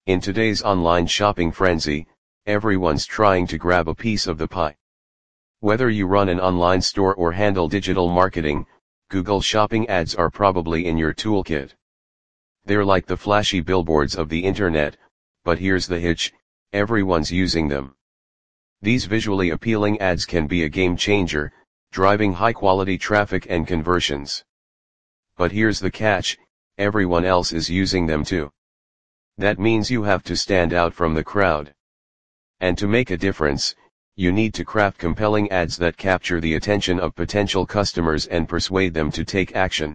In today's online shopping frenzy, everyone's trying to grab a piece of the pie. Whether you run an online store or handle digital marketing, Google Shopping ads are probably in your toolkit. They're like the flashy billboards of the internet, but here's the hitch: everyone's using them. These visually appealing ads can be a game changer, driving high-quality traffic and conversions. But here's the catch: everyone else is using them too. That means you have to stand out from the crowd. And to make a difference, you need to craft compelling ads that capture the attention of potential customers and persuade them to take action.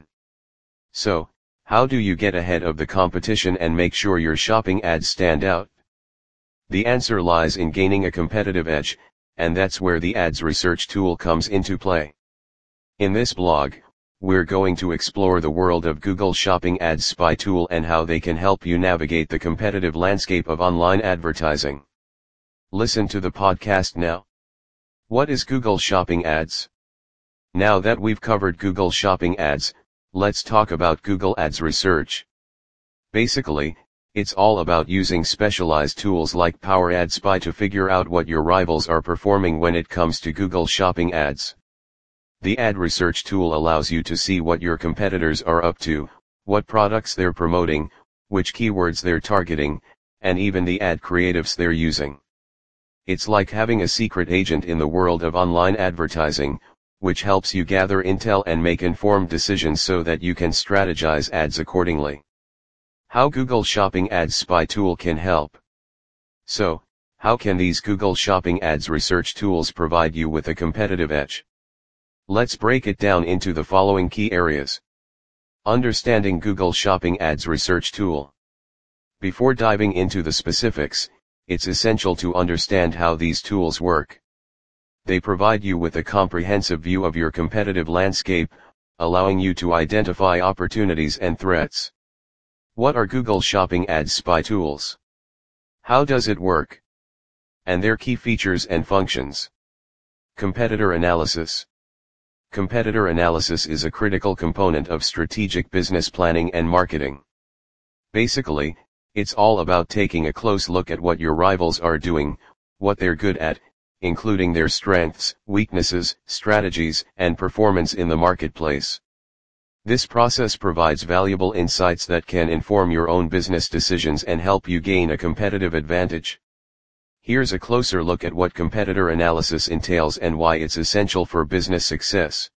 So, how do you get ahead of the competition and make sure your shopping ads stand out? The answer lies in gaining a competitive edge, and that's where the ads research tool comes into play. In this blog, we're going to explore the world of Google Shopping Ads Spy tool and how they can help you navigate the competitive landscape of online advertising. Listen to the podcast now. What is Google Shopping Ads? Now that we've covered Google Shopping Ads, let's talk about Google Ads Research. Basically, it's all about using specialized tools like Power Ad Spy to figure out what your rivals are performing when it comes to Google Shopping Ads. The ad research tool allows you to see what your competitors are up to, what products they're promoting, which keywords they're targeting, and even the ad creatives they're using. It's like having a secret agent in the world of online advertising, which helps you gather intel and make informed decisions so that you can strategize ads accordingly. How Google Shopping Ads Spy tool can help. So, how can these Google Shopping Ads research tools provide you with a competitive edge? Let's break it down into the following key areas. Understanding Google Shopping Ads Research Tool. Before diving into the specifics, it's essential to understand how these tools work. They provide you with a comprehensive view of your competitive landscape, allowing you to identify opportunities and threats. What are Google Shopping Ads Spy tools? How does it work? And their key features and functions. Competitor analysis. Competitor analysis is a critical component of strategic business planning and marketing. Basically, it's all about taking a close look at what your rivals are doing, what they're good at, including their strengths, weaknesses, strategies, and performance in the marketplace. This process provides valuable insights that can inform your own business decisions and help you gain a competitive advantage. Here's a closer look at what competitor analysis entails and why it's essential for business success.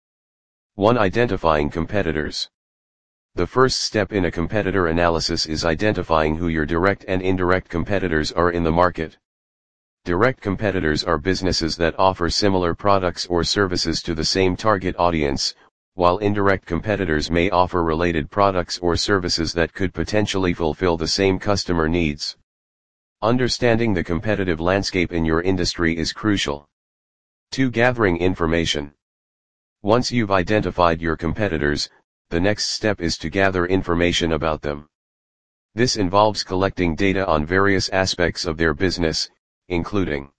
1. Identifying competitors. The first step in a competitor analysis is identifying who your direct and indirect competitors are in the market. Direct competitors are businesses that offer similar products or services to the same target audience, while indirect competitors may offer related products or services that could potentially fulfill the same customer needs. Understanding the competitive landscape in your industry is crucial. 2. Gathering information. Once you've identified your competitors, the next step is to gather information about them. This involves collecting data on various aspects of their business, including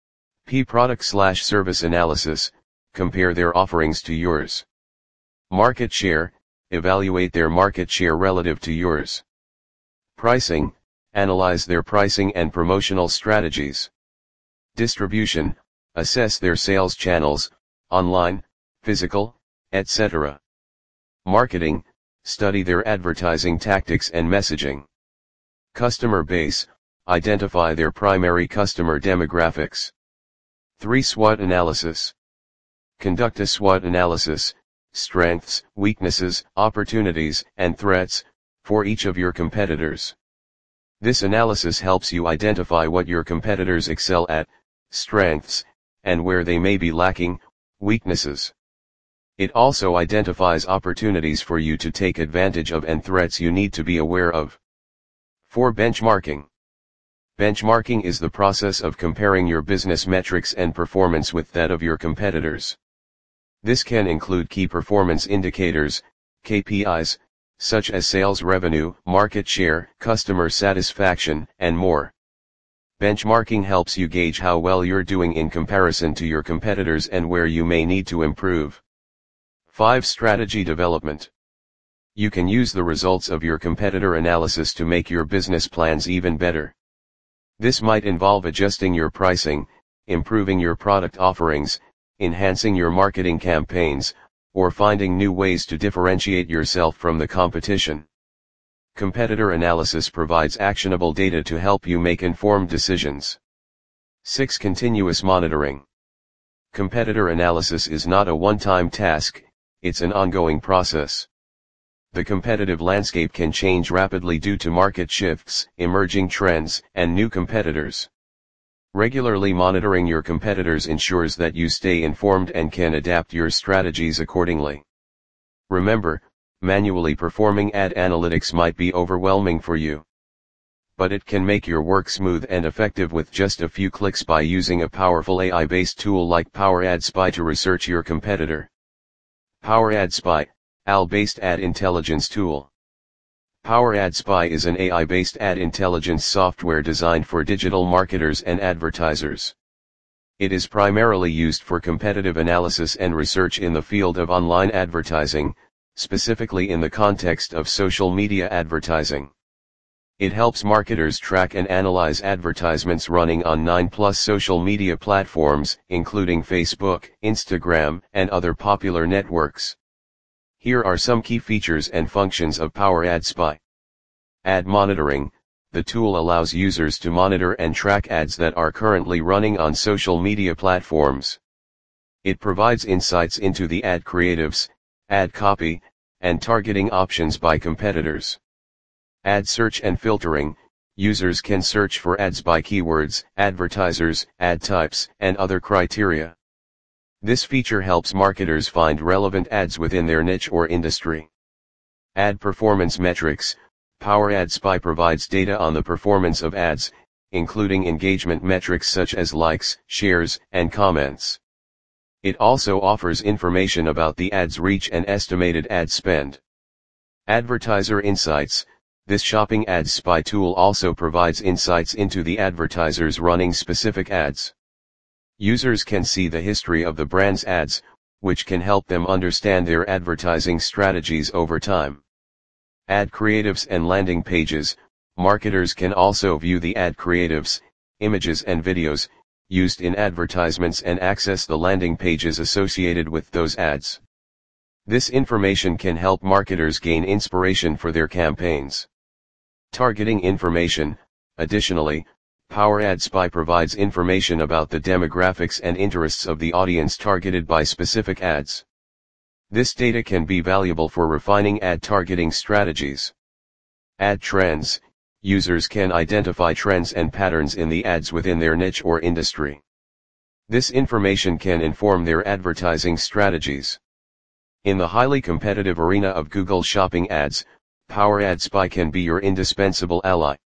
product/service analysis, compare their offerings to yours. Market share, evaluate their market share relative to yours. Pricing, analyze their pricing and promotional strategies. Distribution, assess their sales channels, online, physical, etc. Marketing, study their advertising tactics and messaging. Customer base, identify their primary customer demographics. 3. SWOT analysis. Conduct a SWOT analysis, strengths, weaknesses, opportunities, and threats, for each of your competitors. This analysis helps you identify what your competitors excel at, strengths, and where they may be lacking, weaknesses. It also identifies opportunities for you to take advantage of and threats you need to be aware of. 4. Benchmarking. Benchmarking is the process of comparing your business metrics and performance with that of your competitors. This can include key performance indicators, KPIs, such as sales revenue, market share, customer satisfaction, and more. Benchmarking helps you gauge how well you're doing in comparison to your competitors and where you may need to improve. 5. Strategy development. You can use the results of your competitor analysis to make your business plans even better. This might involve adjusting your pricing, improving your product offerings, enhancing your marketing campaigns, or finding new ways to differentiate yourself from the competition. Competitor analysis provides actionable data to help you make informed decisions. 6. Continuous monitoring. Competitor analysis is not a one-time task, it's an ongoing process. The competitive landscape can change rapidly due to market shifts, emerging trends, and new competitors. Regularly monitoring your competitors ensures that you stay informed and can adapt your strategies accordingly. Remember, manually performing ad analytics might be overwhelming for you. But it can make your work smooth and effective with just a few clicks by using a powerful AI-based tool like PowerAdSpy to research your competitor. PowerAdSpy, AI-based ad intelligence tool. PowerAdSpy is an AI-based ad intelligence software designed for digital marketers and advertisers. It is primarily used for competitive analysis and research in the field of online advertising, specifically in the context of social media advertising. It helps marketers track and analyze advertisements running on 9+ social media platforms, including Facebook, Instagram, and other popular networks. Here are some key features and functions of PowerAdSpy. Ad monitoring. The tool allows users to monitor and track ads that are currently running on social media platforms. It provides insights into the ad creatives, ad copy, and targeting options by competitors. Ad search and filtering. Users can search for ads by keywords, advertisers, ad types, and other criteria. This feature helps marketers find relevant ads within their niche or industry. Ad performance metrics. PowerAdSpy provides data on the performance of ads, including engagement metrics such as likes, shares, and comments. It also offers information about the ad's reach and estimated ad spend. Advertiser insights. This shopping ad spy tool also provides insights into the advertisers running specific ads. Users can see the history of the brand's ads, which can help them understand their advertising strategies over time. Ad creatives and landing pages. Marketers can also view the ad creatives, images and videos, used in advertisements and access the landing pages associated with those ads. This information can help marketers gain inspiration for their campaigns. Targeting information. Additionally, PowerAdSpy provides information about the demographics and interests of the audience targeted by specific ads. This data can be valuable for refining ad targeting strategies. Ad trends. Users can identify trends and patterns in the ads within their niche or industry. This information can inform their advertising strategies. In the highly competitive arena of Google Shopping ads, PowerAdSpy can be your indispensable ally,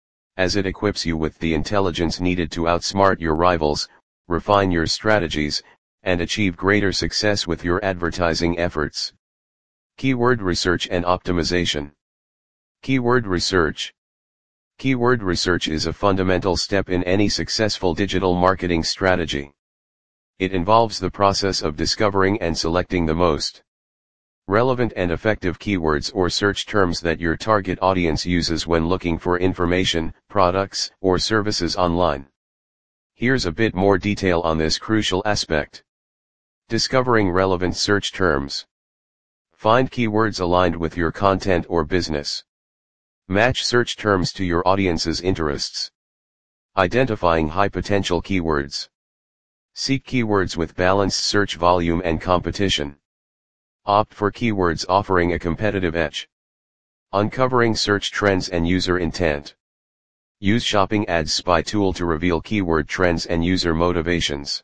as it equips you with the intelligence needed to outsmart your rivals, refine your strategies, and achieve greater success with your advertising efforts. Keyword research and optimization. Keyword research. Keyword research is a fundamental step in any successful digital marketing strategy. It involves the process of discovering and selecting the most relevant and effective keywords or search terms that your target audience uses when looking for information, products, or services online. Here's a bit more detail on this crucial aspect. Discovering relevant search terms. Find keywords aligned with your content or business. Match search terms to your audience's interests. Identifying high potential keywords. Seek keywords with balanced search volume and competition. Opt for keywords offering a competitive edge. Uncovering search trends and user intent. Use Shopping Ads Spy tool to reveal keyword trends and user motivations.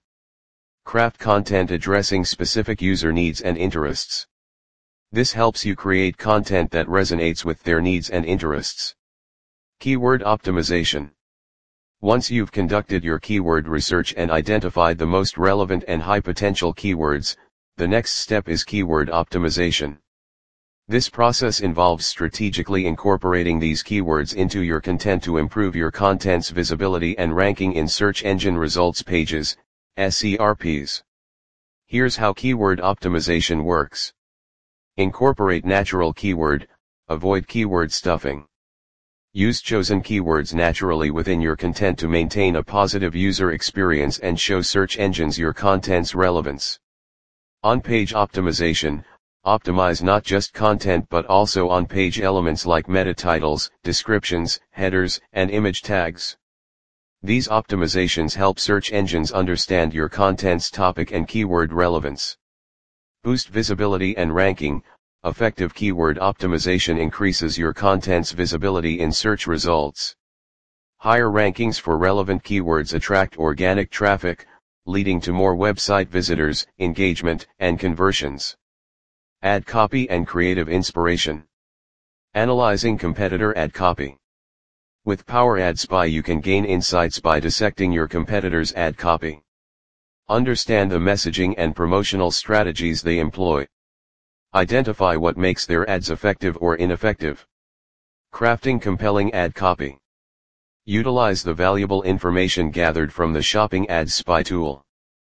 Craft content addressing specific user needs and interests. This helps you create content that resonates with their needs and interests. Keyword optimization. Once you've conducted your keyword research and identified the most relevant and high potential keywords, the next step is keyword optimization. This process involves strategically incorporating these keywords into your content to improve your content's visibility and ranking in search engine results pages, SERPs. Here's how keyword optimization works. Incorporate natural keyword, avoid keyword stuffing. Use chosen keywords naturally within your content to maintain a positive user experience and show search engines your content's relevance. On-page optimization, optimize not just content but also on-page elements like meta titles, descriptions, headers, and image tags. These optimizations help search engines understand your content's topic and keyword relevance. Boost visibility and ranking. Effective keyword optimization increases your content's visibility in search results. Higher rankings for relevant keywords attract organic traffic, leading to more website visitors, engagement, and conversions. Ad copy and creative inspiration. Analyzing competitor ad copy. With Power Ad Spy you can gain insights by dissecting your competitors' ad copy. Understand the messaging and promotional strategies they employ. Identify what makes their ads effective or ineffective. Crafting compelling ad copy. Utilize the valuable information gathered from the Shopping Ads Spy tool.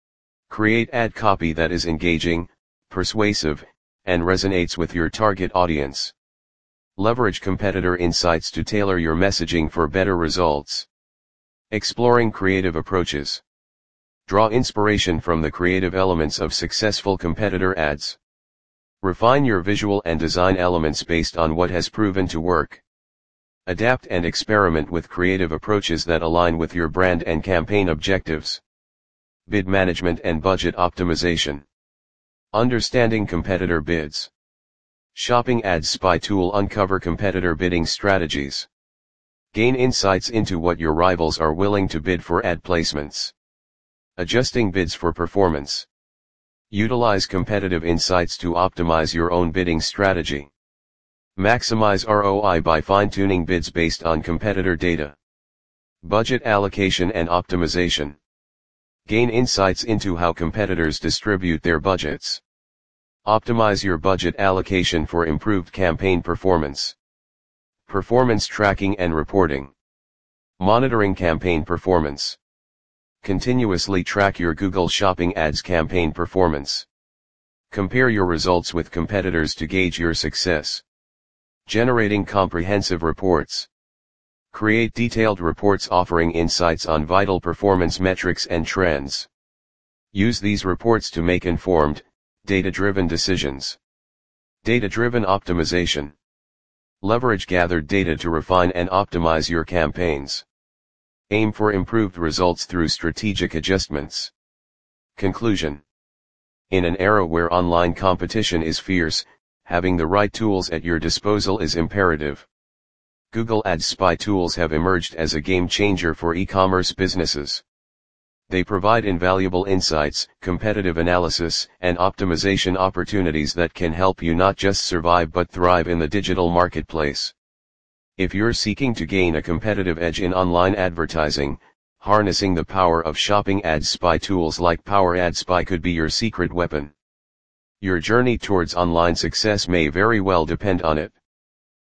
Create ad copy that is engaging, persuasive, and resonates with your target audience. Leverage competitor insights to tailor your messaging for better results. Exploring creative approaches. Draw inspiration from the creative elements of successful competitor ads. Refine your visual and design elements based on what has proven to work. Adapt and experiment with creative approaches that align with your brand and campaign objectives. Bid management and budget optimization. Understanding competitor bids. Shopping Ads Spy tool uncover competitor bidding strategies. Gain insights into what your rivals are willing to bid for ad placements. Adjusting bids for performance. Utilize competitive insights to optimize your own bidding strategy. Maximize ROI by fine-tuning bids based on competitor data. Budget allocation and optimization. Gain insights into how competitors distribute their budgets. Optimize your budget allocation for improved campaign performance. Performance tracking and reporting. Monitoring campaign performance. Continuously track your Google Shopping Ads campaign performance. Compare your results with competitors to gauge your success. Generating comprehensive reports. Create detailed reports offering insights on vital performance metrics and trends. Use these reports to make informed, data-driven decisions. Data-driven optimization. Leverage gathered data to refine and optimize your campaigns. Aim for improved results through strategic adjustments. Conclusion. In an era where online competition is fierce, having the right tools at your disposal is imperative. Google Ads Spy tools have emerged as a game changer for e-commerce businesses. They provide invaluable insights, competitive analysis, and optimization opportunities that can help you not just survive but thrive in the digital marketplace. If you're seeking to gain a competitive edge in online advertising, harnessing the power of Shopping Ads Spy tools like Power Ad Spy could be your secret weapon. Your journey towards online success may very well depend on it.